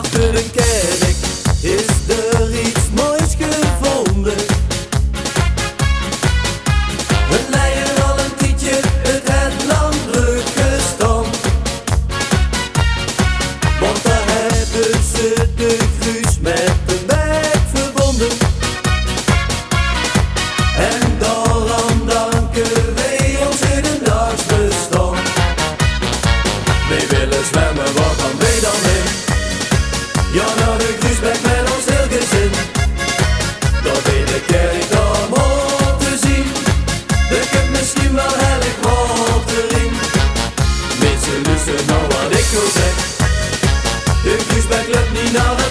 Achter de kerk is er iets moois gevonden. Het leien al een tijdje, het het lang druk gestaan. Want daar hebben ze de gruus met de weg verbonden. En daarom danken wij ons hedendaags bestaan. Wij willen zwemmen, wat gaan wij dan in? Ja, naar de Gruusbeek met ons heel gezin. Dat in de kerk dan op te zien. Er komt misschien wel heilig water in. Mensen luisteren nou wat ik wil zeg. De Gruusbeek loopt niet naar de